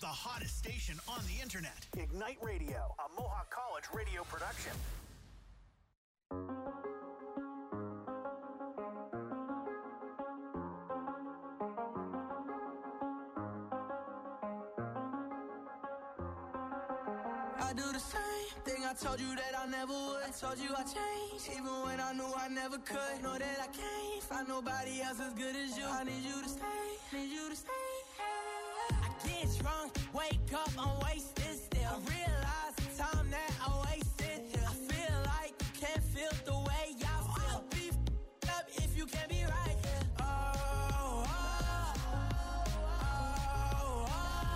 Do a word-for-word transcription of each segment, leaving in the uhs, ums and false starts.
the hottest station on the internet. Ignite Radio, a Mohawk College radio production. I do the same thing I told you that I never would. I told you I changed, even when I knew I never could. Know that I can't find nobody else as good as you. I need you to stay, need you to stay. I get drunk, wake up, I'm wasted still. I realize the time that I wasted here. I feel like you can't feel the way I feel. I'll be f***ed up if you can't be right here. Oh, oh, oh,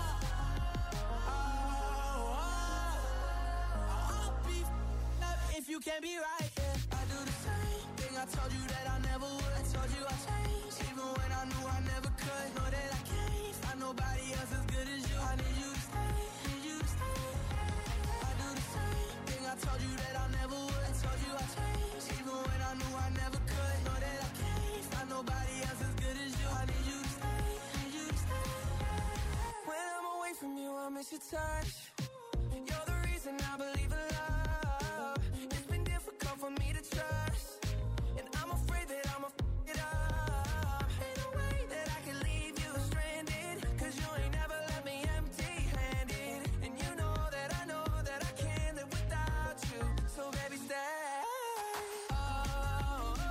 oh, oh. I'll be f***ed up if you can't be right here. I do the same thing I told you that I never would. I told you I changed, even when I knew I never could. Know that I can't find nobody else as good as you. I need you to stay, need you to stay. I do the same thing I told you that I never would. I told you I changed, even when I knew I never could. Know that I can't find nobody else as good as you. I need you to stay, need you to stay. When I'm away from you, I miss your touch. You're the reason I believe in love. It's been difficult for me to trust, and I'm afraid that I'ma f*** it up. Ain't no way that I can leave you stranded, cause you ain't never left me empty-handed. And you know that I know that I can't live without you. So baby, stay. Oh, oh,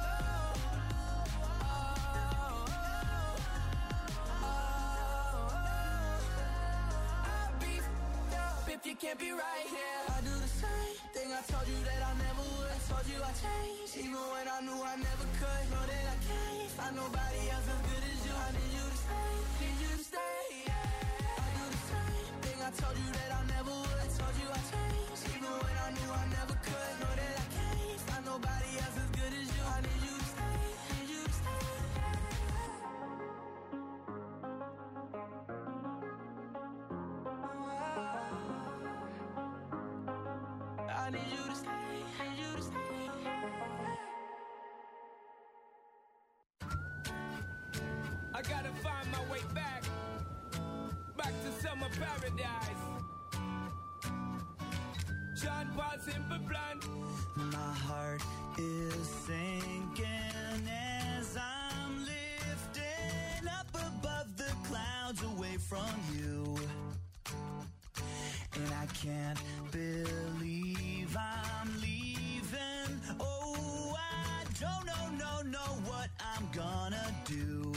oh, oh, oh. I'll be f***ed up if you can't be right here. I do the same thing I told you that I never would. I told you I changed, even when I knew I never could. Know that I can't find nobody else as good as you. I need you to stay, need you to stay. I do the same thing I told you that I never would. I told you I changed, even when I knew I never could. Know that I can't find nobody else as good as you. I need you to stay, need you to stay. I need you to stay, need you to stay. I gotta find my way back, back to summer paradise. John Paul Simple Plan. My heart is sinking as I'm lifting up above the clouds away from you. And I can't believe I'm leaving. Oh, I don't know, no, know what I'm gonna do.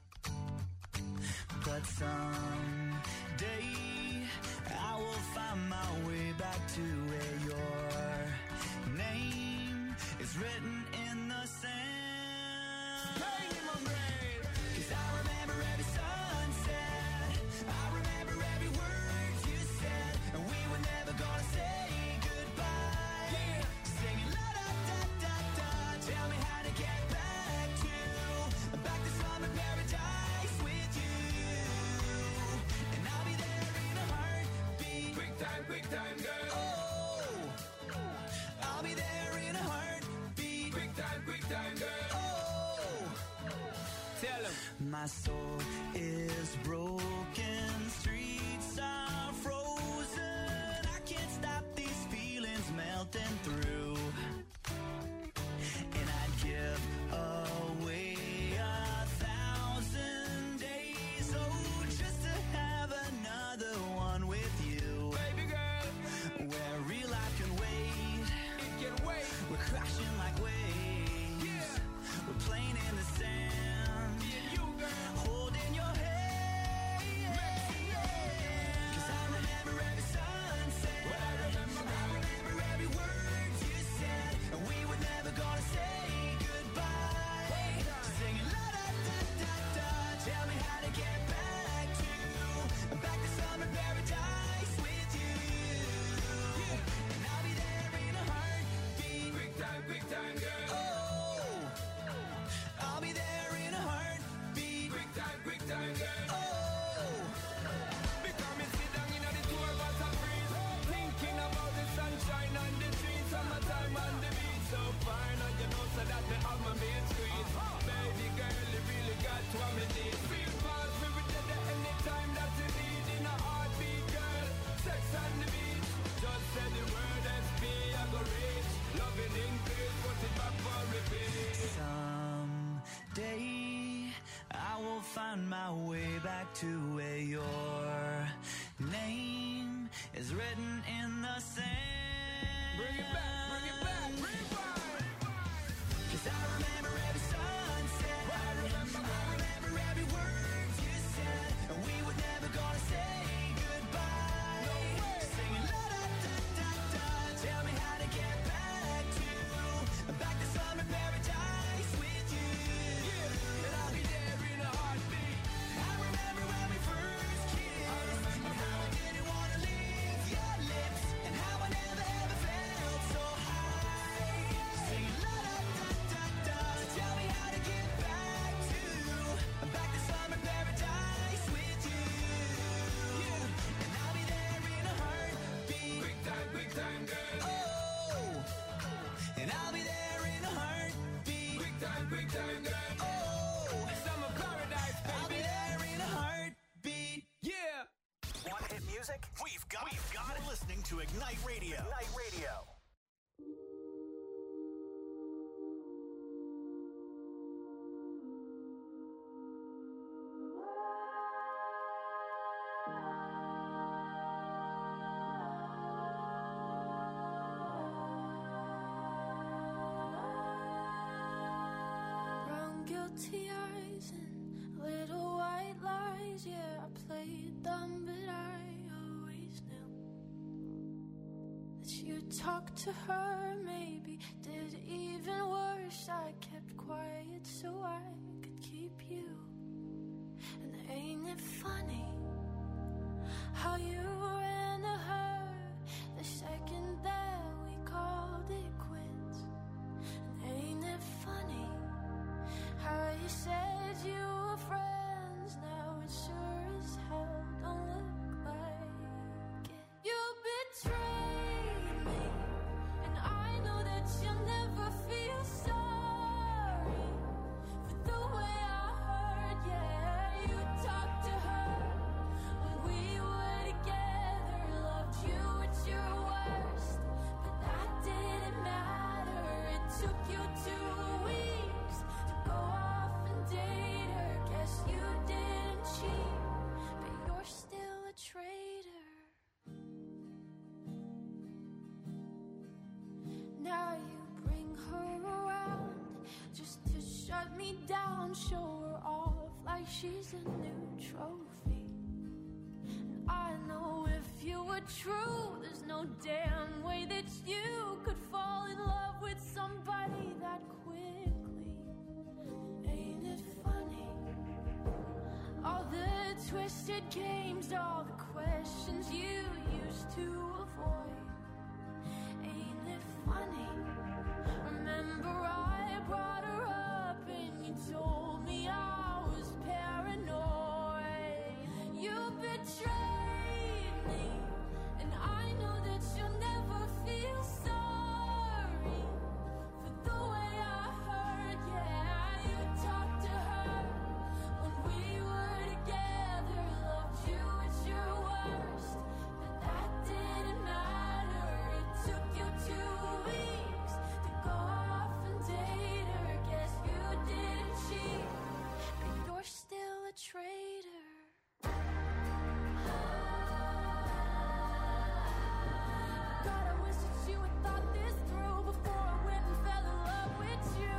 But someday I will find my way back to where your name is written in the sand. Pain in my grave. 'Cause I remember every sunset, I remember every word you said, and we were never gonna say goodbye. Yeah. Singing la da da da da, tell me how to get back to, back to summer paradise with you. And I'll be there in a heartbeat. Quick time, quick time, girl. Oh, I'll be there in a heartbeat. Quick time, quick time, girl. Oh, Tell him. my soul is broken, streets are frozen. I can't stop these feelings melting through. And I'd give away a thousand days, oh, just to have another one with you. Baby girl, Where real life can wait, it can wait. we're crashing like waves. Yeah. We're playing in the sand, Me and you, girl. holding your hand. Mexico. will find my way back to where your name is written in the sand. Bring it back, bring it back, rewind. 'Cause I remember every sunset, I remember, I remember every word you said, and we were never gonna say goodbye. No way. Singing la da da da da, tell me how to get back to, back to summer paradise with you. Yeah, and I'll be there in a heartbeat. I remember when we first kissed, and how I didn't wanna leave your lips, and how I never ever felt so high. Singing la da da da da, tell me how to get back to, back to summer paradise with you. Yeah, and I'll be there in a heartbeat. Quick time, quick time, girl. Oh, and I'll be there in a heartbeat. Quick time, quick time, girl. Oh, Summer paradise, I'll be baby. there in a heartbeat. Yeah. Want hit music? We've got, We've got it. Listening to Ignite Radio. Ignite Radio. Brown guilty eyes and little white lies. Yeah, I played dumb, but I always knew that you talked to her. Maybe did even worse. I kept quiet so I could keep you. And ain't it funny how you ran to her the second that we called it quits? And ain't it funny how you said you were friends? Now it sure as hell don't look like it. You betrayed me, and I know that you'll never feel sorry for the way I heard. Yeah, you talked to her when we were together, loved you at your worst, but that didn't matter. It took you two weeks to go off and date her. Guess you didn't cheat, but you're still a traitor. Now you bring her around just to shut me down, show her off like she's a new trophy. And I know if you were true, there's no damn way that you could fall in love with somebody that quickly. Ain't it funny? All the twisted games, all the questions you used to avoid. Ain't it funny? Remember I brought her up and you told me I was paranoid. You betrayed me, and I know that you'll never feel sorry for the way I heard. Yeah, you talked to her when we were together, loved you at your worst, but that didn't matter. It took you two weeks to go off and date her. Guess you didn't cheat, but you're still a traitor. God, I wish that you had thought this through before I went and fell in love with you.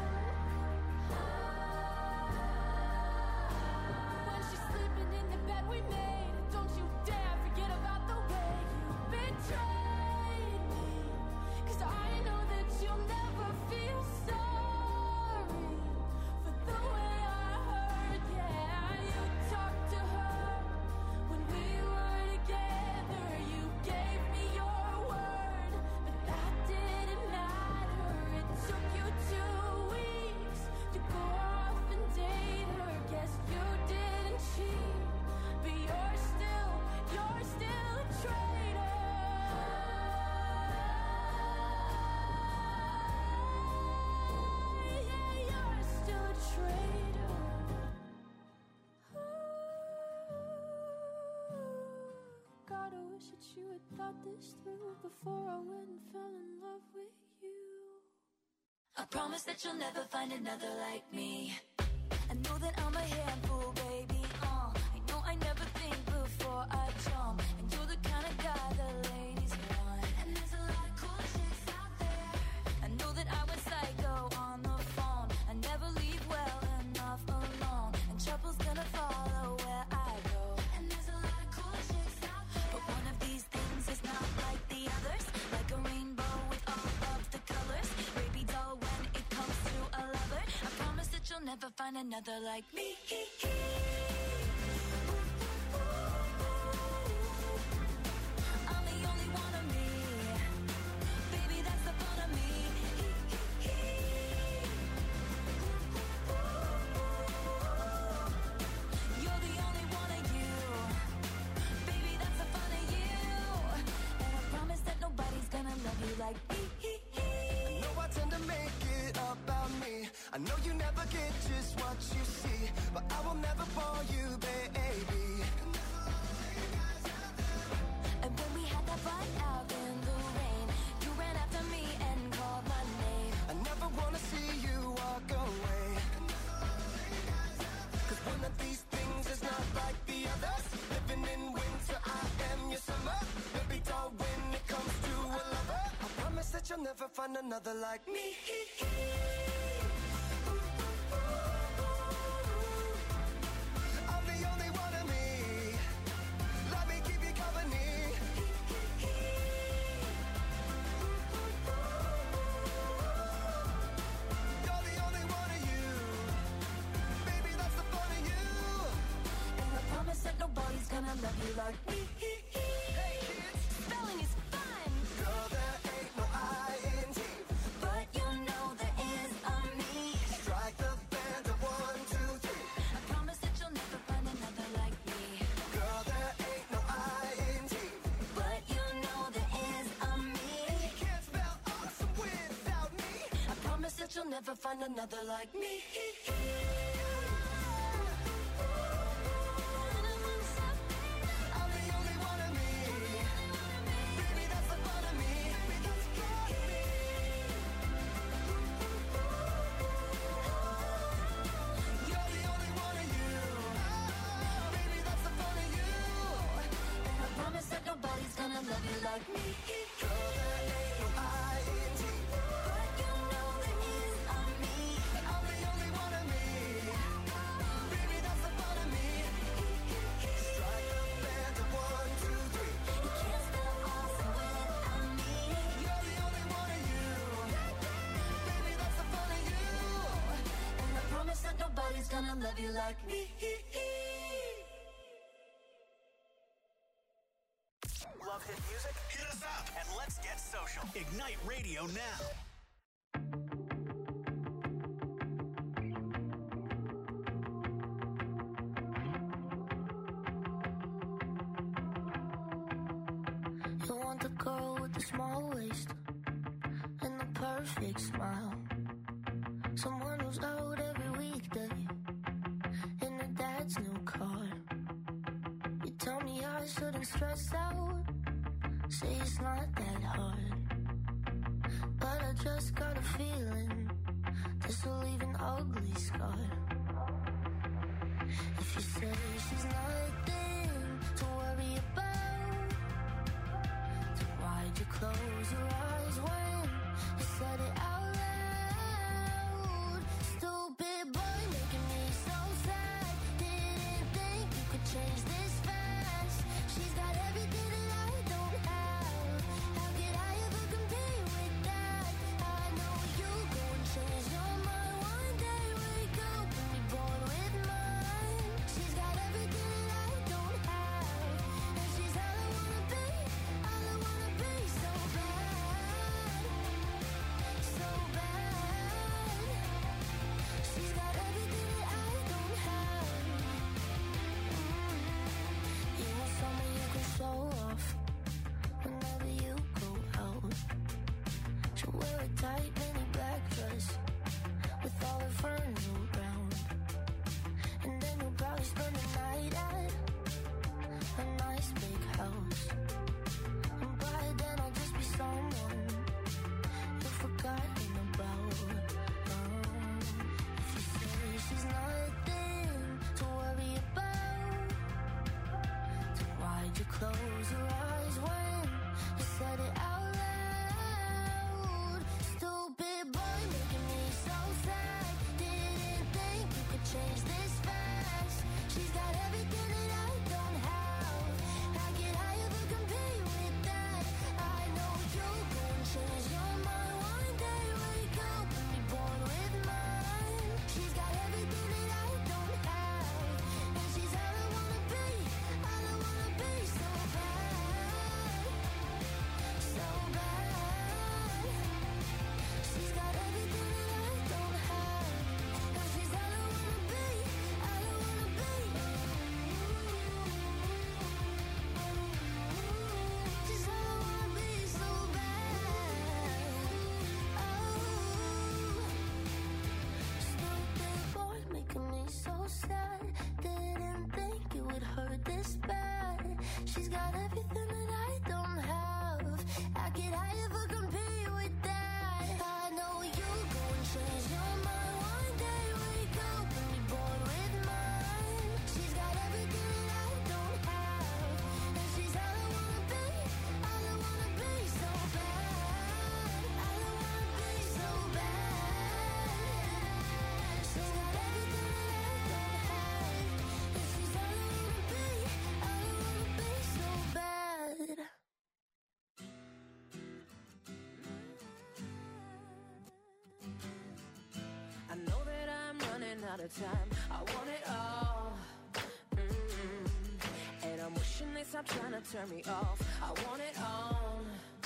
When she's sleeping in the bed we made, don't you dare forget about the way you betrayed me. 'Cause I know that you'll never feel sorry for the way I heard. Yeah, you talked to her when we were together. You gave me your word, but that didn't matter. It took you two weeks to go off and date her. Guess you didn't cheat, but you're still, you're still a traitor. Yeah, you're still a traitor. God, I wish that you had thought this through before I went and fell in love with you. I promise that you'll never find another like me. I know that I'm a handful, never find another like me. I'm the only one of me. Baby, that's the fun of me. You're the only one of you. Baby, that's the fun of you. And I promise that nobody's gonna love you like me. I know I tend to make it about me. I know you never get just what you see, but I will never bore you, baby. And when we had that fight out in the rain, you ran after me and called my name. I never wanna see you walk away, 'cause one of these things is not like the others. Living in winter, I am your summer. Baby doll, when it comes to a lover, I promise that you'll never find another like me. I'm the only one of me. Let me keep you company. You're the only one of you. Baby, that's the fun of you. And I promise that nobody's gonna love you like me. Hey kids, Spelling is fun, girl, there ain't no I N G. but you know there is a me. Strike the band of one, two, three. I promise that you'll never find another like me. Girl, there ain't no I N G. But you know there is a me. You can't spell awesome without me. I promise that you'll never find another like me. I'm the only one of me. Baby, that's the fun of me. You're the only one of you. Baby, that's the fun of you. And I promise that nobody's gonna love you like me. Girl, there ain't no I N G. But you know there is a me. I'm the only one of me. Baby, that's the fun of me. Strike the band of one, two, three. You can't spell awesome without me. You're the only one of you. Baby, that's the fun of you. And I promise that nobody's gonna love you like me. Love hit music? Hit us up and let's get social. Ignite Radio now. You want the girl with the small waist and the perfect smile. Someone who's out every weekday in her dad's new car. You tell me I shouldn't stress out, say it's not that hard. But I just got a feeling this will leave an ugly scar. If you say she's nothing to worry about, then why'd you close your eyes when you said it out loud? Stupid boy making me so sad. Didn't think you could change this fast. She's got everything that I don't have. How could I ever compare with that? I know you go and change your mind one day. Wake up and be born with mine. She's got everything that I don't have, and she's all I wanna be, all I wanna be. So bad, so She's got everything that I don't have. I could high if I compete with that. I know you gon' change your mind one day. Wake up and be born with mine. She's got everything that I don't have, and she's all I wanna be, all I wanna be so bad, all I wanna be so bad. She's got everything that I don't have, and she's all I wanna be, all I wanna be so bad. I know that I'm running out of time. I want it all. Mm-hmm. And I'm wishing they stop trying to turn me off. I want it all.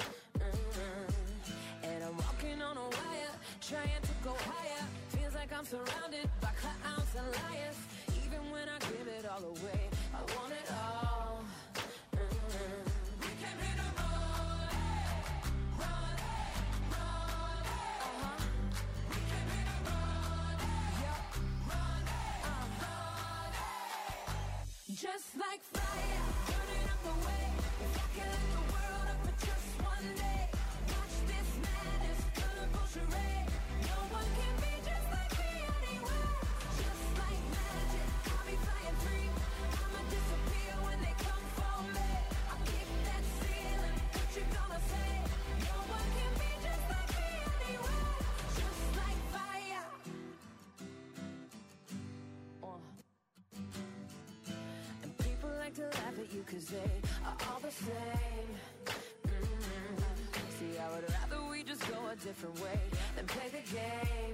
Mm-hmm. And I'm walking on a wire, trying to go higher. Feels like I'm surrounded by clowns and liars. Even when I give it all away, I want it all. Mm-hmm. We came here to run, run, run. Uh-huh. We came here to run, yeah, run, uh, run. Just like fire, burning up the way. If I can light the world up for just one day, watch this madness, colorful charade. No one can be just like me anywhere. Just like magic, I'll be flying free. I'ma disappear when they come for me. I'll kick that ceiling, what you gonna say? No one can be just like me anywhere. Just like fire. Uh. And people like to laugh at you cause they are all the same. Mm-hmm. See, I would rather we just go a different way than play the game.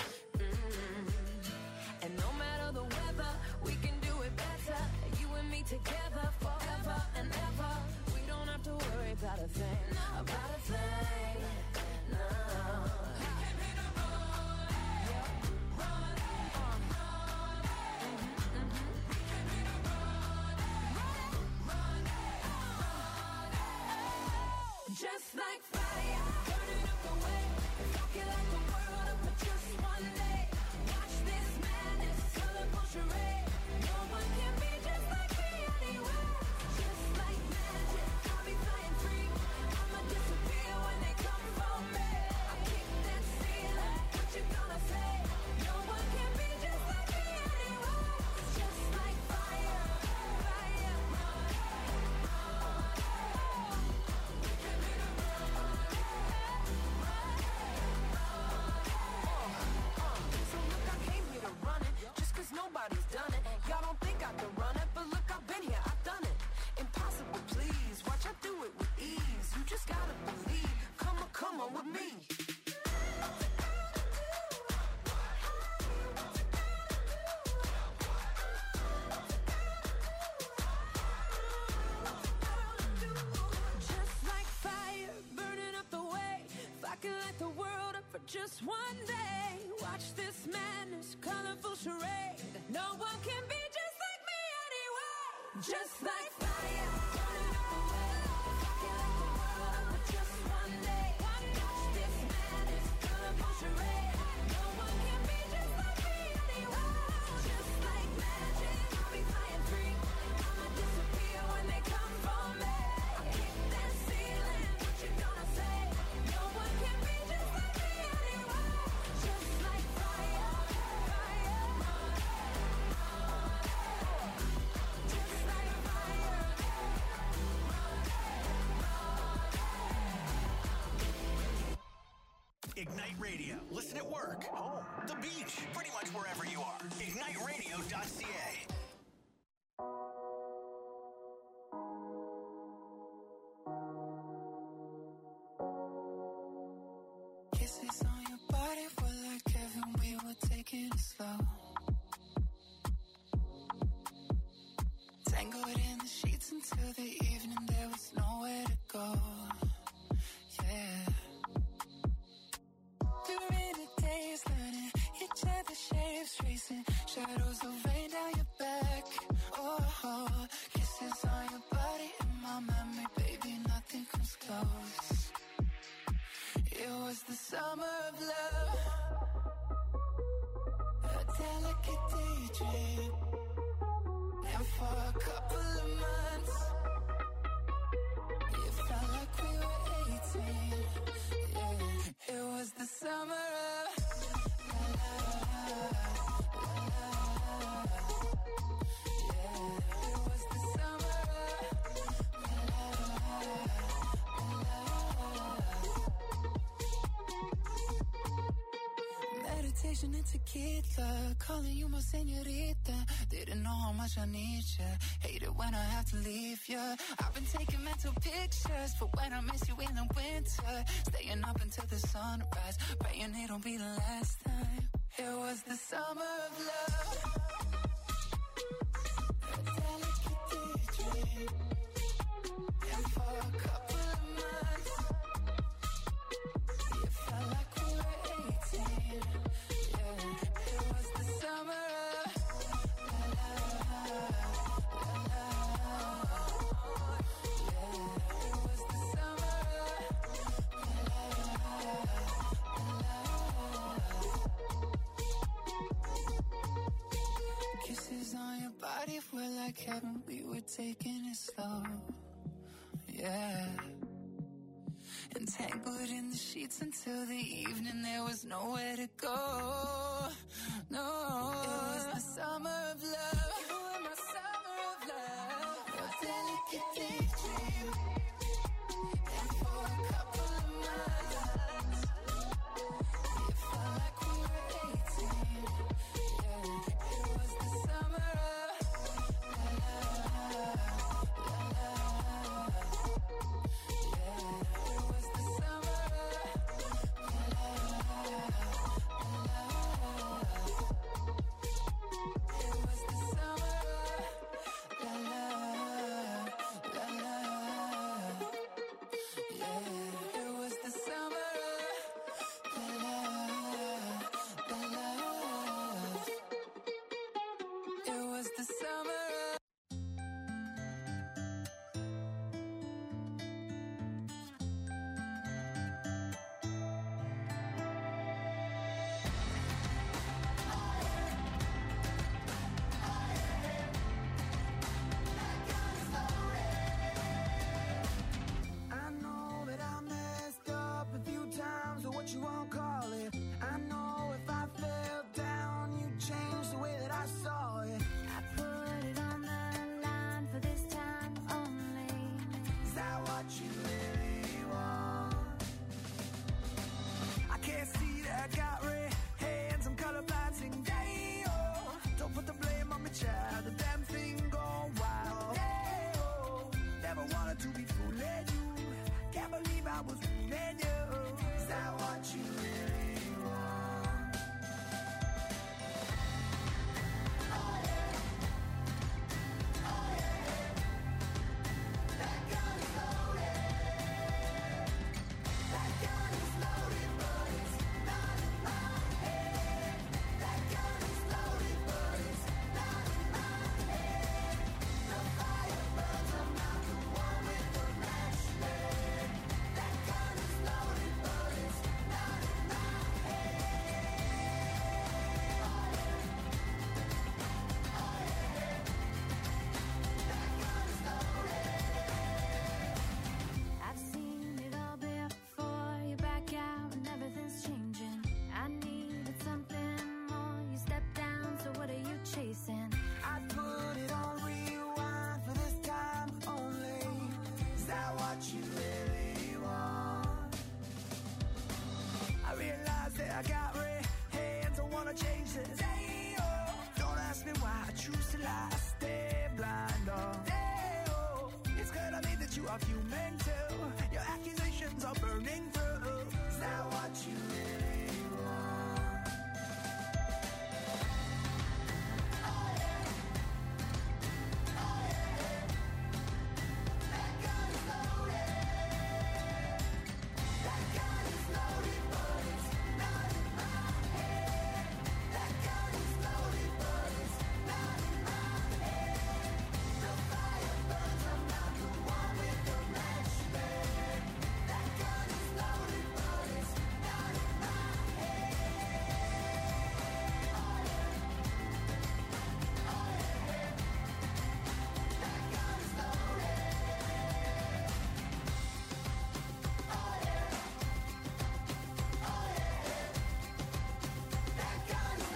Mm-hmm. And no matter the weather, we can do it better. You and me together forever and ever. We don't have to worry about a thing, about a thing. No. We came here to run, yeah, run, uh, run. Mm-hmm, mm-hmm. We came here to run, run, run, run. Just like fire, burning up the way. If I can light the world up for just one day, watch this madness, colorful charade. No one can be just like me anywhere. Just like magic, I'll be flying free. I'ma disappear when they come for me. I kick that ceiling, what you gonna say? No one can be just like me anywhere. Just like fire, fire. We came here to run, so look, I came here to run it, just cause nobody's done it. Y'all don't think I can run it, but look, I've been here, I've done it. Impossible, please, watch I do it with ease. You just gotta believe, come on, come on with me. Just like fire, burning up the way. If I could light the world up for just one day, watch this madness, colorful charade. No one can be just like me anyway. Just like fire, burning up the way. If I could light the world up for just one day, watch this madness, colorful charade. No one can be just like me anyway. Just like magic, I'll be flying free. I'ma disappear when they come for me. I kick that ceiling, what you gonna say? No one can be just like me anyway. Just like fire, fire. Just like fire. Ignite Radio. Listen at work, home, the beach, pretty much wherever you are. ignite radio dot c a. Kisses on your body were like heaven, we were taking it slow. Tangled in the sheets until the evening, there was nowhere to go. Yeah. During the days, learning each other's shapes, tracing shadows of rain down your back. Oh, oh, kisses on your body in my memory, baby, nothing comes close. It was the summer of love, a delicate daydream. And for a couple of months, Asian and tequila, calling you my señorita. Didn't know how much I need you. Hate it when I have to leave you. I've been taking mental pictures for when I miss you in the winter. Staying up until the sunrise, praying it'll be the last time. It was the summer of love. A delicate daydream. And for a couple of months, it felt like we were eighteen. Yeah, it was the summer of la la la la. Yeah, it was the summer of la la la. Kisses on your body were like heaven. We were taking it slow. Yeah. Entangled in the sheets until the evening, there was nowhere to go. No, it was the summer of love. You were my summer of love. A delicate daydream. And for a couple of months, it felt like we were eighteen. Yeah, it was the summer of la la la la. Yeah, it was the summer of la la la la. It was the summer of la la la la. Yeah, it was the summer of la la la la. It was the summer of I know that I messed up a few times, or what you won't call it. I know if I fell down, you'd change the way that I saw it. I put it on the line for this time only. Is that what you really want? I can't see that I got red hands, I'm colorblind, sing day, oh. Don't put the blame on me, child, the damn thing gone wild. Day, oh. Never wanted to be fooling you, can't believe I was fooling you. Is that what you really want? Oh yeah, oh yeah, that gun is loaded. That gun is loaded, but it's not in my head. That gun is loaded, but it's not in my head. The fire burns, I'm not the one with the match lit. That gun is loaded, but it's not in my head. Oh yeah, oh yeah, that gun is loaded. I've seen it all before. You back out and everything's changing. I needed something more. You step down, so what are you chasing? I put it on rewind for this time only. Is that what you really want? I realize that I got red hands, I wanna change this. Hey, oh. Don't ask me why I choose to lie, stay blind, oh. Hey, oh. It's clear to me that you are human too. Your accusations are burning through. Is that what you really want? Oh yeah, oh yeah, that gun is loaded. That gun is loaded, but it's not in my head. That gun is loaded, but it's not in my head. The fire burns, I'm not the one with the match lit. That gun is loaded, but it's not in my head. Oh yeah, oh yeah, that gun is loaded. Oh yeah, oh yeah, that gun is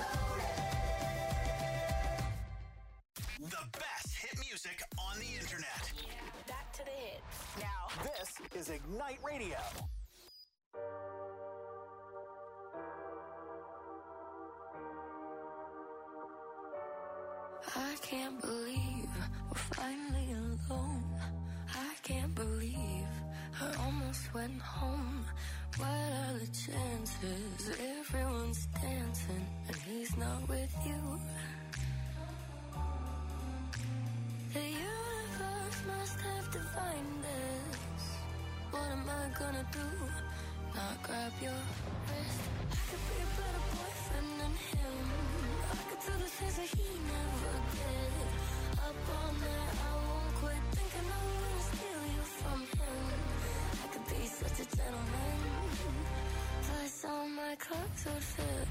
loaded. The best hit music on the internet. Back to the hits. Now, This is Ignite Radio. I can't believe we're finally alone. I can't believe I almost went home. What are the chances? Everyone's dancing and he's not with you. The universe must have divined this. What am I gonna do? Not grab your wrist. I could be a better boyfriend than him. I could do the things that he never did. Up all night, I won't quit thinking I'm gonna steal you from him. I could be such a gentleman. Plus all my clothes would fit.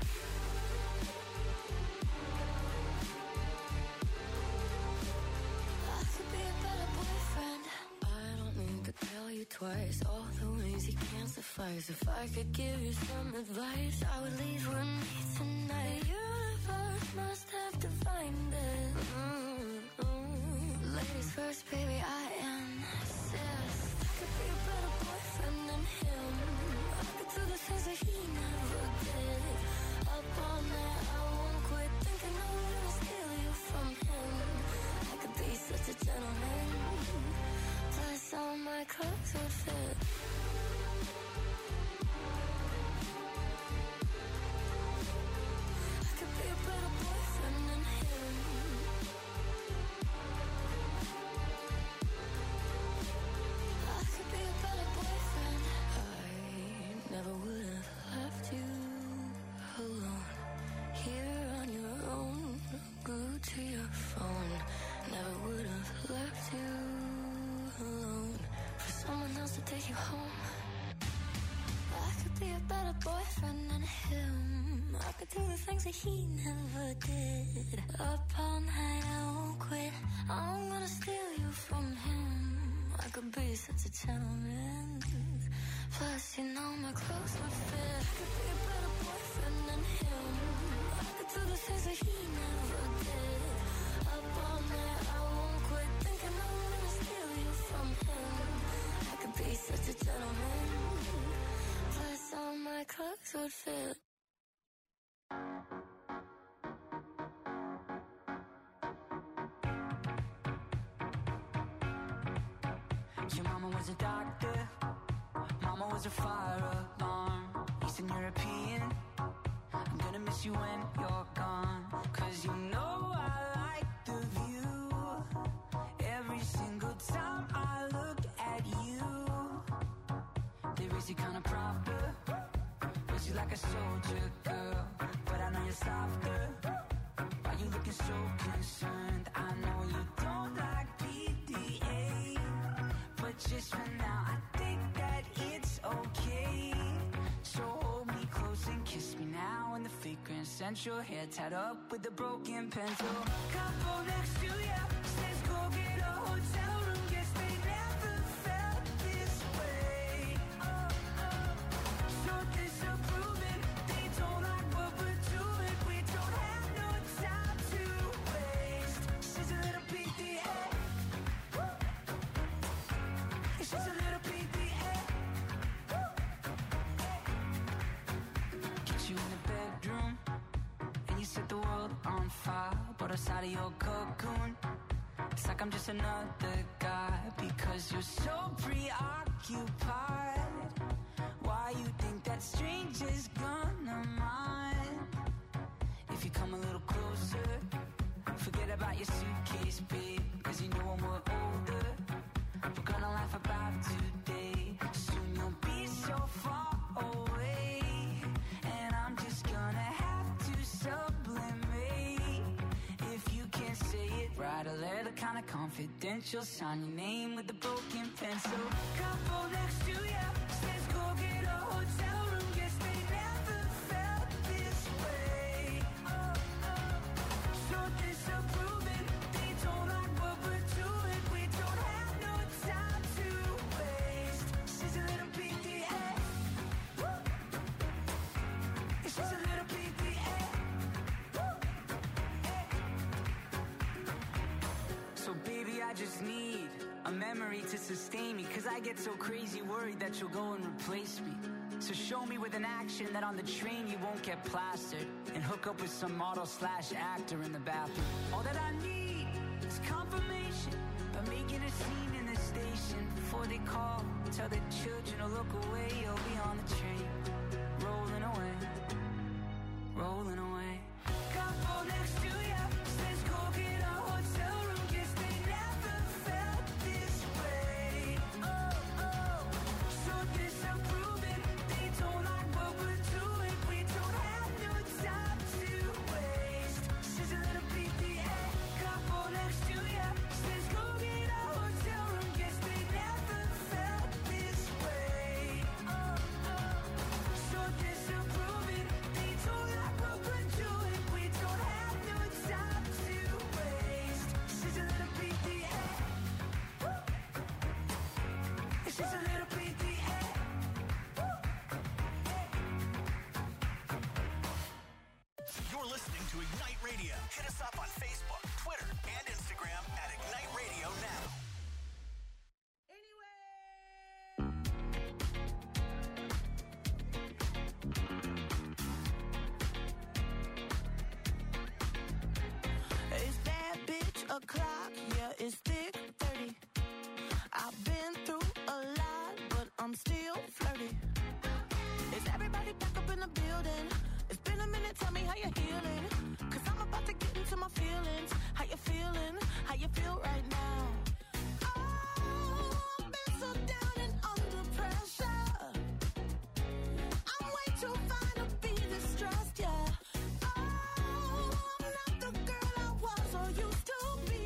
I could be a better boyfriend. I don't need to tell you twice all the ways you can't suffice. If I could give you some advice, I would leave with me tonight. The universe must have divined it. Mm-hmm. Ladies first, baby, I insist. I could be a better boyfriend than him. I could do the things that he never did. Up all night, I won't quit thinking I'm gonna steal you from him. I could be such a gentleman. Plus all my clothes would fit. I could be a better boyfriend than him. I could be a better boyfriend. I never would have left you alone. Here on your own, glued to your phone. Never would have left you alone for someone else to take you home. I could be a better boyfriend than him. I could do the things that he never did. Up all night, I won't quit. I'm gonna steal you from him. I could be such a gentleman. Plus, you know my clothes would fit. I could be a better boyfriend than him. I could do the things that he never did. Up all night, I won't quit thinking I'm gonna steal you from him. I could be such a gentleman. Plus, all my clothes would fit. Your mama was a doctor, mama was a fire alarm. Eastern European, I'm gonna miss you when you're gone. Cause you know I like the view. Every single time I look at you, they raise you kinda proper, raise you like a soldier girl. But I know you're softer. Why you looking so concerned? I know you don't like P D A, but just for now I think that it's okay. So hold me close and kiss me now. And the fragrance scent your hair tied up with a broken pencil. Couple next to ya says go get a hotel room. Guess they never felt this way. Oh, oh. So disapproving, they don't like what we're doing. We don't have no time to waste. She's a little P D A. She's a little P D A. Get you in the bedroom and you set the world on fire. But outside of your cocoon, it's like I'm just another guy. Because you're so preoccupied. Why you think that stranger's gonna mind? If you come a little closer, forget about your suitcase, babe. Cause you know when we're older, we're gonna laugh about today. Soon you'll be so far away, and I'm just gonna have to sublimate. If you can't say it, write a letter kinda confidential. Sign your name with a broken pencil. Couple next to ya says go get a hotel room. Guess they never felt this way. Oh, oh. So disapproving, they don't like what we're doing. We don't have no time to waste. She's a little P D A. Woo. She's a little P D A. Woo. Hey. So baby, I just need a memory to sustain me. Cause I get so crazy worried that you'll go and replace me. So show me with an action that on the train you won't get plastered and hook up with some model slash actor in the bathroom. All that I need is confirmation by making a scene in the station. Before they call, tell the children to look away. You'll be on the train, rolling away, rolling away. Couple next to ya says go get a hotel room. Guess they never felt this way. Oh, oh, so disapproving. They don't like what we're doing. We don't have no time to waste. She's a little P D A. Couple next to ya says go get a hotel room. Guess they never felt this way. Oh, oh, so disapproving. They don't like what we're doing. We don't have no time to waste. She's a little P D A. Woo. She's a little P D A. Woo. You're listening to Ignite Radio. Hit us up on Facebook, Twitter, and Instagram at Ignite Radio Now. It's bad bitch o'clock, yeah, it's thick thirty. I've been through a lot, but I'm still flirty. Is everybody back up in the building? It's been a minute, tell me how you're healing. Cause I'm about to get into my feelings. How you feeling? How you feel right now? Oh, I've been so down and under pressure. I'm way too fine to be distressed, yeah. Oh, I'm not the girl I was or used to be.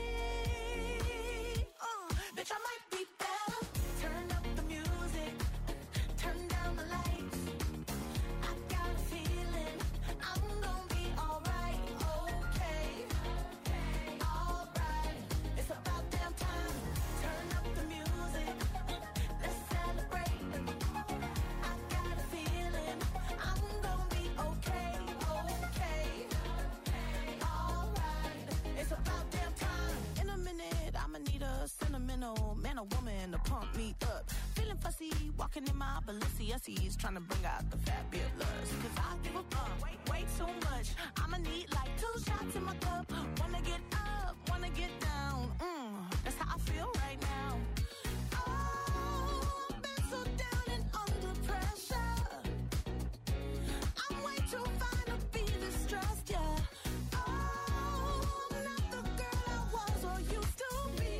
Uh, bitch, I might be better. Turn up the music, turn down the lights. I got a feeling I'm gonna be alright, okay, alright. It's about damn time. Turn up the music, let's celebrate. I got a feeling I'm gonna be okay, okay, alright. It's about damn time. In a minute, I'ma need a sentimental man or woman to pump me up. Feeling fussy, walking in my Balenciennes, trying to bring out the fabulous. Cause I give a fuck way, way too much. I'ma need like two shots in my cup. Wanna get up, wanna get down. Mm, that's how I feel right now. Oh, I've been so down and under pressure. I'm way too fine to be distressed, yeah. Oh, I'm not the girl I was or used to be.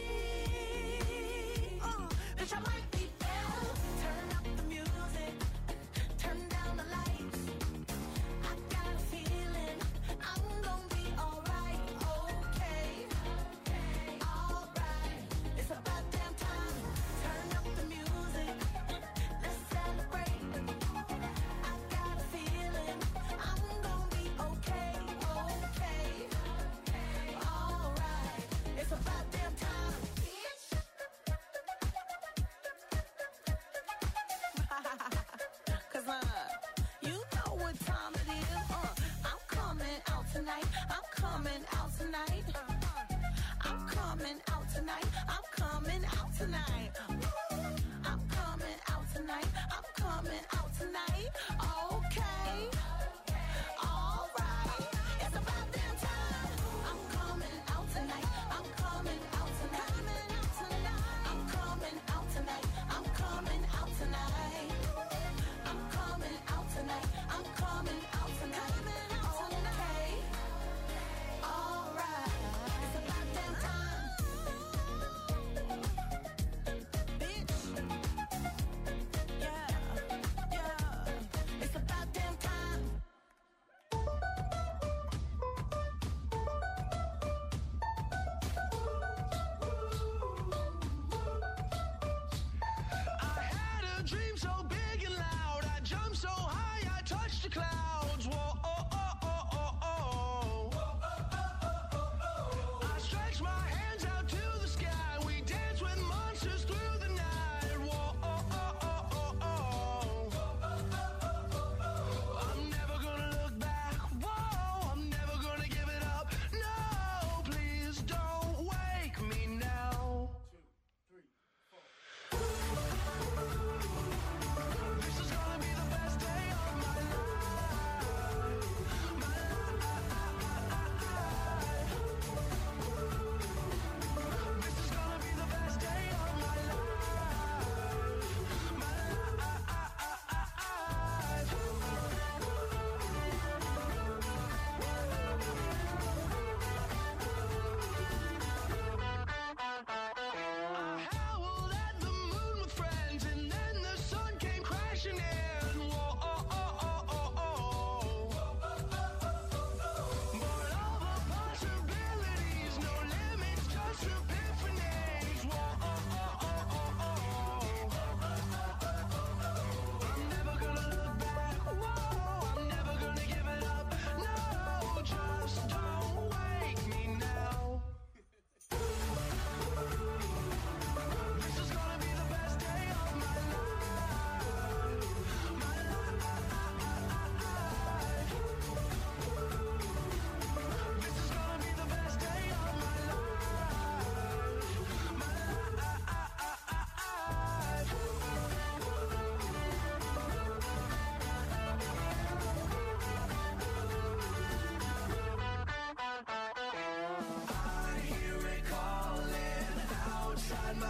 Uh, bitch, I might be better. Turn up the music, turn down the lights. I got a feeling I'm gonna be alright, okay, alright. It's about damn time. Turn up the music, let's celebrate. I got a feeling I'm gonna be okay, okay, alright. It's about damn time. Cause uh, you know what time it is. Uh, I'm coming out tonight. I'm coming out tonight. I'm coming out tonight. I'm coming out tonight. I'm coming out tonight. I'm coming out tonight. Okay. Alright. It's about damn time. I'm coming out tonight. I'm coming out tonight. I'm coming out tonight. I'm coming out tonight. I'm coming out tonight. I'm coming out tonight. Okay. Alright. It's about damn time. Bitch. Yeah. Yeah. It's about damn time. I had a dream so big and loud. I jumped so high, I touched the clouds. Whoa, oh, oh, oh, oh, oh. I stretched my hands out to the sky. We danced with monsters through the night. Whoa, oh, oh, oh, oh, oh. I'm never gonna look back. Whoa, I'm never gonna give it up. No, please don't wake me now.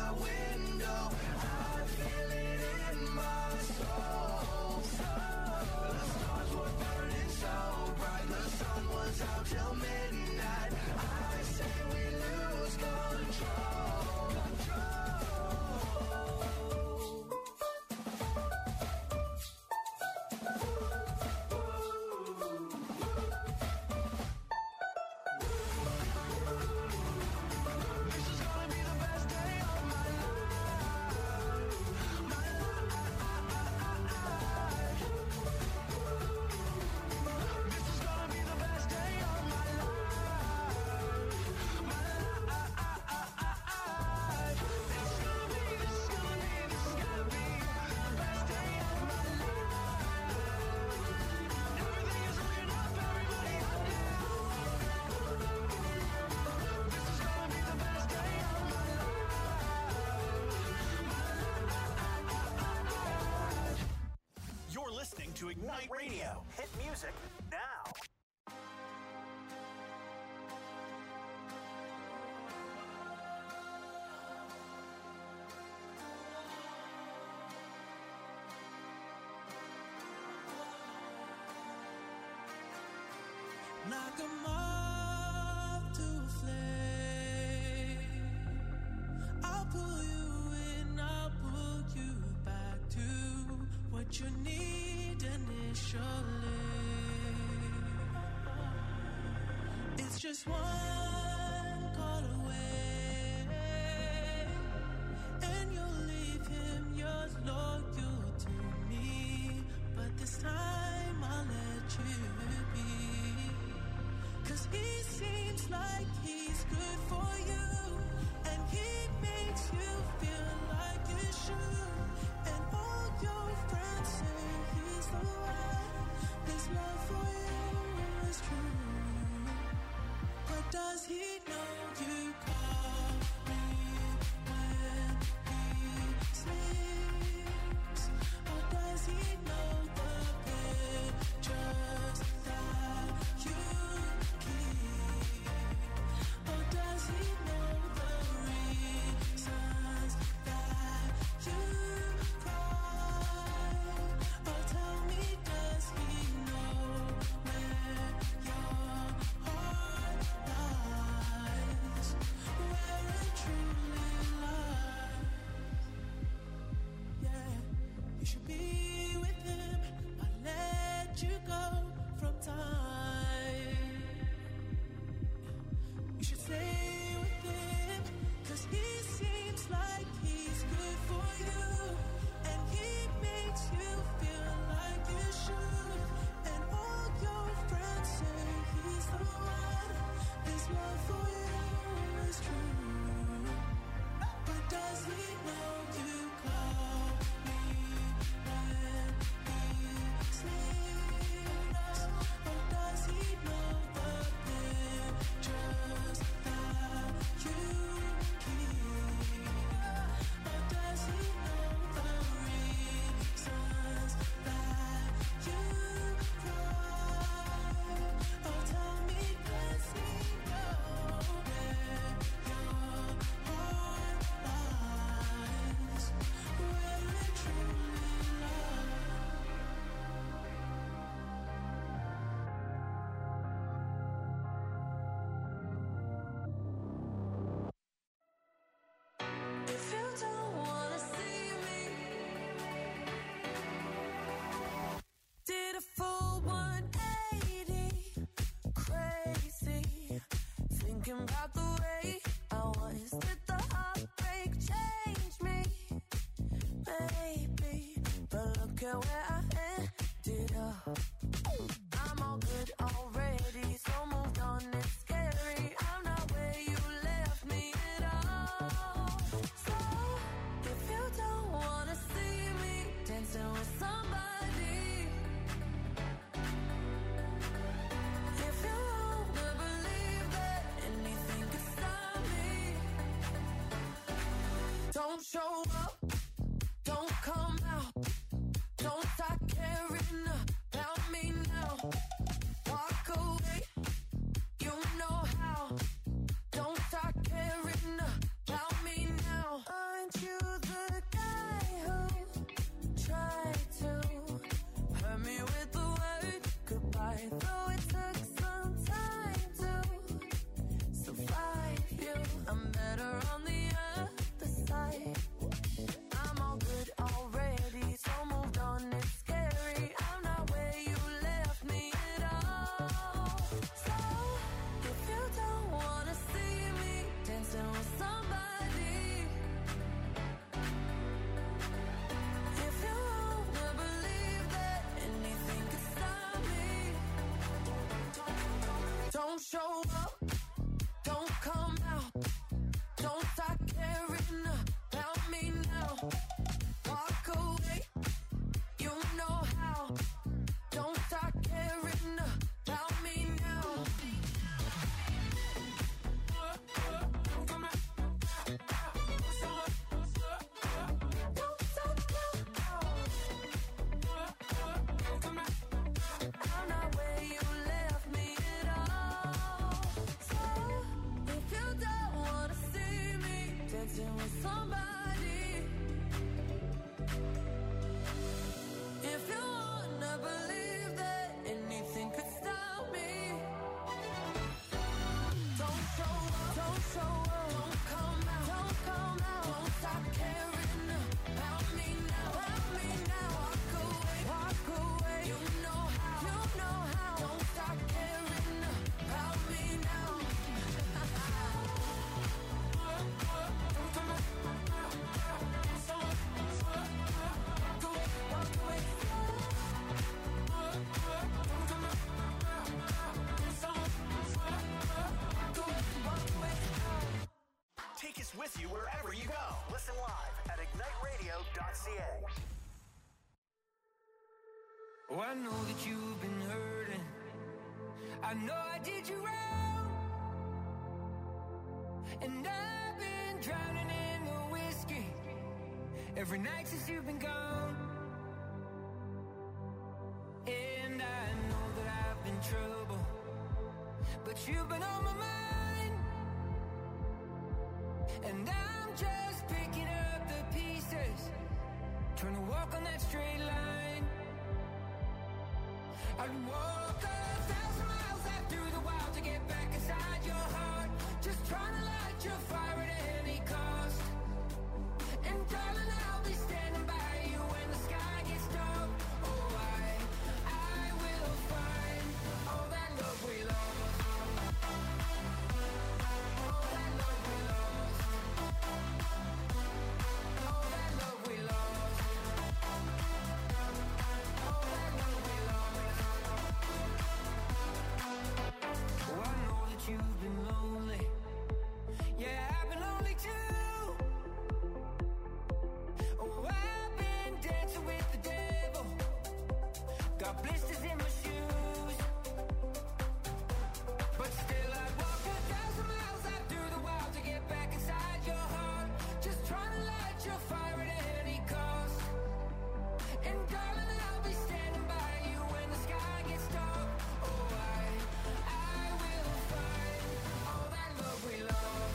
my window. I feel it in my soul. The stars were burning so bright, the sun was out till midnight. I say we lose control. This is gonna be the best day of my life. My life. This is gonna be the best day of my life. My life. This is gonna be, this is gonna be, this is gonna be the best day of my life. Everything is looking up, everybody up now. This is gonna be the best day of my life. You're listening to Ignite Radio. Hit music now. Like a moth to a flame, I'll pull you in, I'll pull you back to what you need initially. It's just one call away, and you'll leave him, you're loyal to me. But this time I'll let you be. 'Cause he seems like he's good for you, and he makes you feel like you should. And all your friends say he's the one. His love for you is true. But does he know you call me when he sleeps? Or does he know the pictures that you keep? Or does he know the reasons that you cry? Or tell me, does he know where your heart lies? Where it truly lies? Yeah, you should be with him, but let you go from time. You should stay with him, 'cause he seems like he's good for you, and he makes you feel like you should. And all your friends say he's the one. His love for you is true. But does he know you call me when he sleeps? Or does he know the pictures that you keep? Or does he know the reasons that you cry? Or tell me, does he know where your heart lies? Where it truly lies? If you don't wanna see me, did a full one eighty, crazy, thinking about the way I was. Did the heartbreak change me? Maybe, but look at where I ended up. I'm all good already, so moved on, it's scary. I'm not where you left me at all. So, if you don't wanna see me dancing with somebody, if you wanna believe that anything can stop me, don't show up, don't come out, don't start caring about me. Voice with you wherever you go. Listen live at ignite radio dot c a. Oh, I know that you've been hurting. I know I did you wrong. And I've been drowning in the whiskey every night since you've been gone. And I know that I've been trouble, but you've been on my mind. And I'm just picking up the pieces, trying to walk on that straight line. I'd walk a thousand miles out through the wild to get back inside your heart, just trying to light your fire at any cost. And darling, I'll be standing by you when the sky gets dark. Oh, I, I will find all that love we lost. All that love we lost. All that love we lost. All that love we lost. Oh, I know that you've been lonely. Yeah, I've been lonely too. Oh, I've been dancing with the devil. Got blisters in my shoes. But still I'd walk a thousand miles out through the wild to get back inside your heart, just trying to light your fire at any cost. And darling, I'll be standing by you when the sky gets dark. Oh, I, I will find all that love we lost.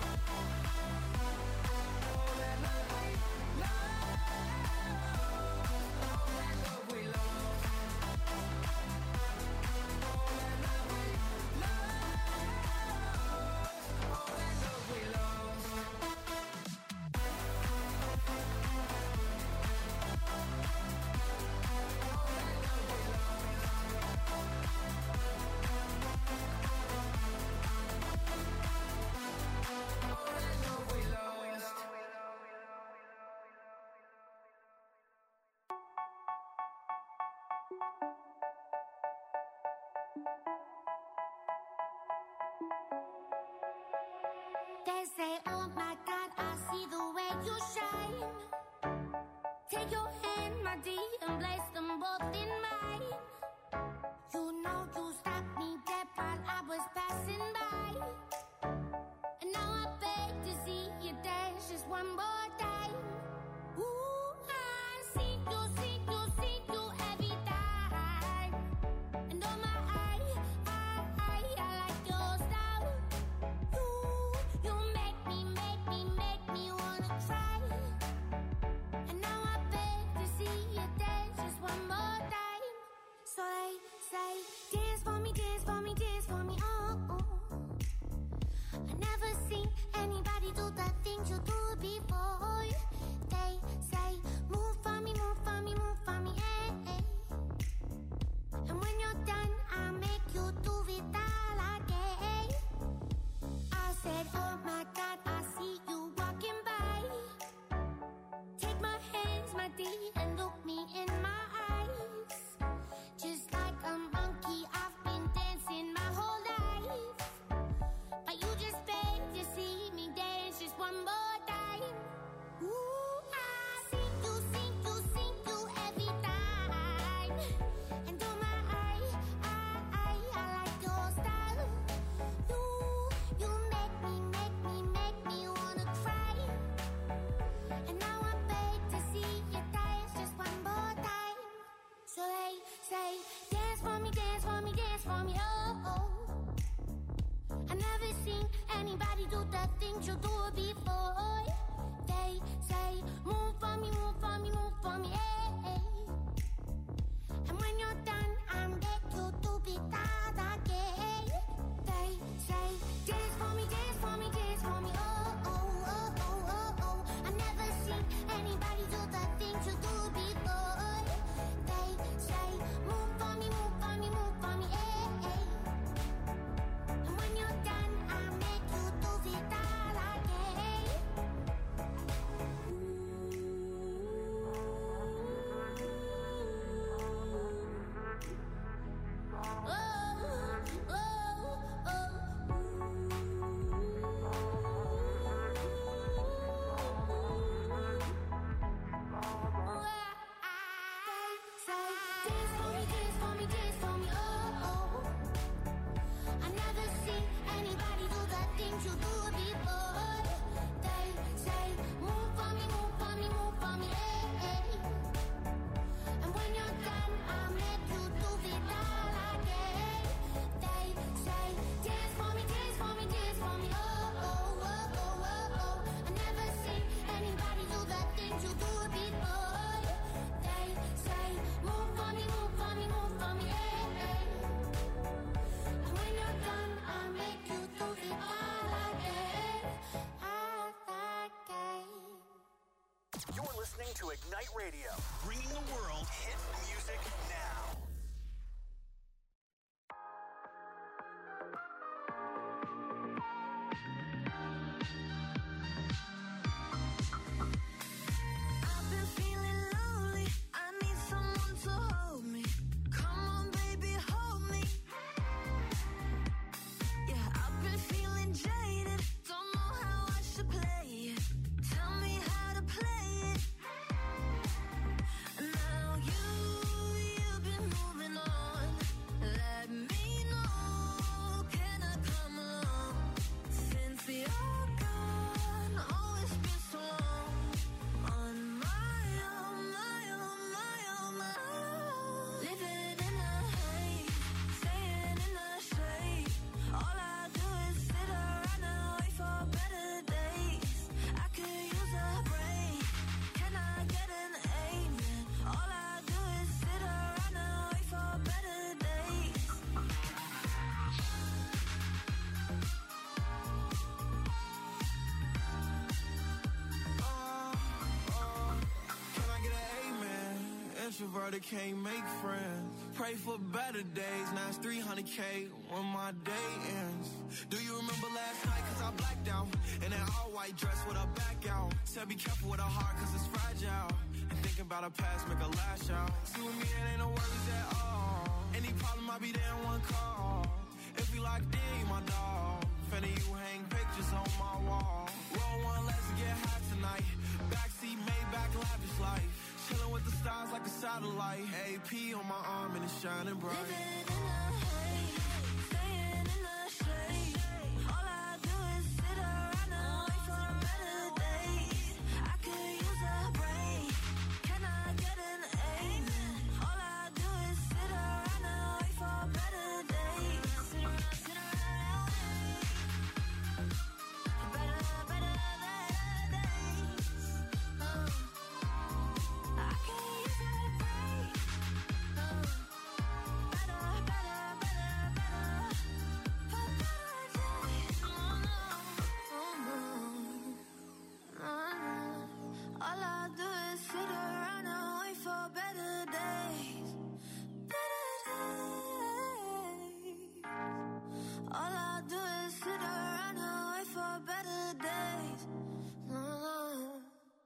All that love we lost. All that love we lost. All that love we lost. All that love we lost. All that love we lost. They say, oh my God, I see the way you shine. Take your hand, my dear, and place them both in mine. You know you stopped me dead while I was passing by. And now I beg to see you dance just one more time. Ooh, I see you, see you, see you every time. And oh my, I, I, I, I like your style. You, you make me, make me, make me wanna try. And now I beg to see you dance just one more time. So they say, dance for me, dance for me, dance for me, oh, oh. I never seen anybody do the things you do before. They say, move for me, move for me, move for me, eh, eh. And when you're done, I'll make you do it all again. I said, oh my God, I see you walking by. Take my hands, my dear, and look me in my eyes. Just like a monkey, I've been dancing my whole life. But you just beg to see me dance just one more time. Ooh, I see you, see you, see you every time. And oh my, I, I, I, I like your style. You, you make me, make me, make me wanna cry. And now I beg to see you dance just one more time. So they say, dance for me, dance for me, dance for me, oh, oh. I never seen anybody do the things you do before. They say, move for me, move for me, move for me, eh, eh. And when you're done, I'll make you do it all again. They say, dance for me, dance for me, dance for me, oh, oh, oh, oh, oh, oh. I never seen anybody do the things you do before. They say, move for me, move for me, move for me, eh, eh. And when you're done, I'll make you do it all again. listening to Ignite Radio, bringing the world hit music now. I've been feeling lonely. I need someone to hold me. Come on, baby, hold me. Yeah, I've been feeling jaded. Don't know how I should play it. Tell me how to play it. Now you, you've been moving on. Let me know, can I come along? Since you're gone, oh, it's been so long. On my own, my own, my own, my own. Living in the haze, staying in the shade. All I do is sit around and wait for better days. I could use a break. Can I get an amen? All I do is sit around and wait for better days. Can I get an amen? Introverted can't make friends. Pray for better days. Now it's three hundred K when my day ends. Do you remember last night? Cause I blacked out. In that all white dress with a back out. Said be careful with a heart cause it's fragile. And thinking about a past make a lash out. See with me it ain't no worries at all. Any problem I'll be there in one call. If we locked in, you my dog. Finna you hang pictures on my wall. Roll one, let's get high tonight. Backseat Maybach lavish life. Chilling with the stars like a satellite. A P on my arm and it's shining bright. Living in the haze, staying in the shade. All I do is sit around and wait for better days. I could use a break. Can I get an amen? All I do is sit around and wait for better days. Sit around, sit around and wait. Better, better, better days. Uh, I could use a break. Uh, better, better, better, better. For better days. Oh, no. Oh, no. Oh, no. All I do is sit around and wait for better days. Better days. All I do is sit around and wait for better days. No, no.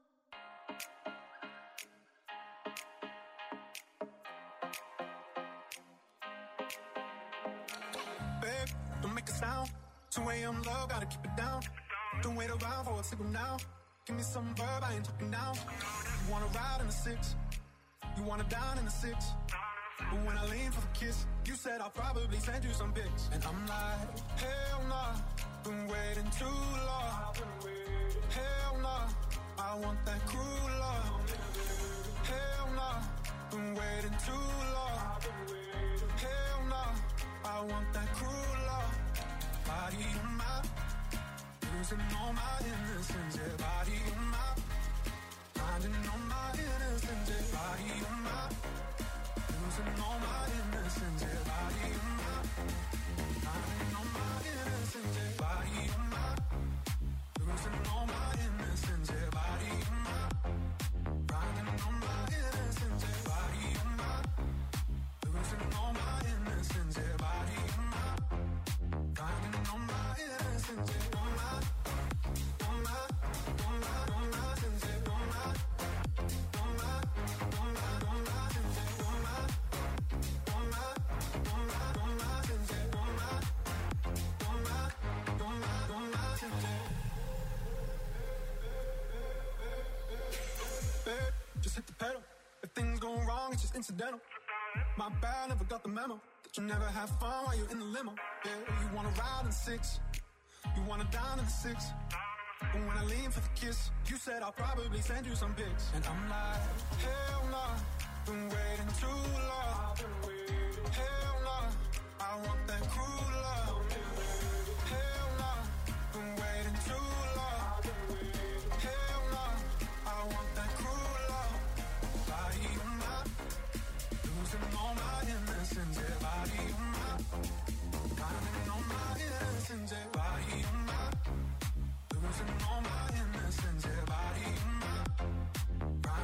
Babe, don't make a sound. two a.m. love, gotta keep it down. Don't wait around for a signal now. Give me some verb, I ain't talking now. You wanna ride in the six, you wanna dine in the six. But when I lean for the kiss, you said I'll probably send you some pics. And I'm like, hell nah, been waiting too long. Hell nah, I want that cruel love. Hell nah, been waiting too long. Hell nah, I want that cruel love. Body on my, losing all my innocence. Yeah, body on my, finding all my innocence. Yeah, body on my, losing all my innocence. Yeah, body on my, finding all my innocence. Yeah, body on my, losing all my innocence. Yeah, body on my, finding all my innocence. Yeah, body on my, losing all my innocence. Yeah, body on my, finding all my innocence. Yeah, on my, on my, on my, on my innocence. Yeah, on my, on my, on my, on my innocence. Yeah, on my, on my, on my, on my innocence. Yeah, on my, on my, on my, on my innocence. Babe, just hit the pedal. If things go wrong, it's just incidental. My bad, never got the memo that you never have fun while you're in the limo. Yeah, you wanna ride in six, you wanna dine in the six. But when I lean for the kiss, you said I'll probably send you some pics. And I'm like, hell nah, been waiting too long. Hell nah, I want that cruel love. Hell nah, been waiting too long. Hell nah, I want that cruel love. Body on my, losing all my innocence. Yeah, body on my, finding all my innocence. Yeah, body on my, losing all my innocence. Yeah, body on my,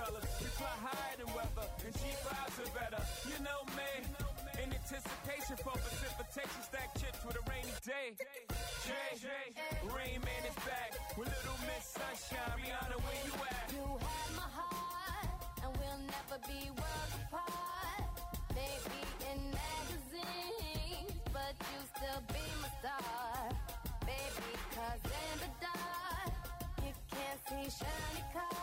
colors. We fly higher than weather, and cheap vibes are better. You know me, in anticipation for precipitation, stack chips with a rainy day. Jay, Rain Man is back with Little Miss Sunshine. Rihanna, where you at? You have my heart, and we'll never be worlds apart. Maybe in magazines, but you still be my star. Baby, cause in the dark, you can't see shiny cars.